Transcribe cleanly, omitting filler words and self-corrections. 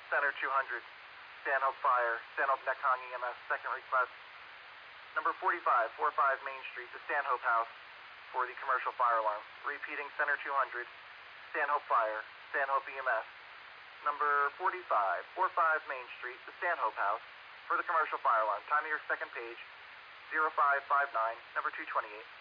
Center 200, Stanhope Fire, Stanhope Necong EMS, second request. Number 45, 45 Main Street, the Stanhope House for the commercial fire alarm. Repeating, Center 200, Stanhope Fire, Stanhope EMS. Number 45, 45 Main Street, the Stanhope House for the commercial fire alarm. Time of your second page, 0559, number 228.